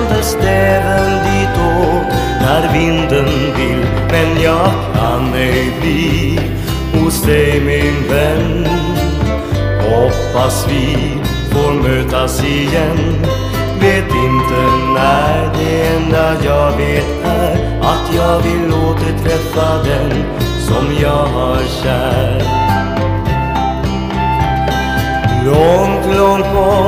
även ditåt när vinden vill. Men jag kan ej bli hos dig min vän. Hoppas vi får mötas igen. Vet inte när, det enda jag vet är att jag vill återträffa den som jag har kär. Långt, långt bort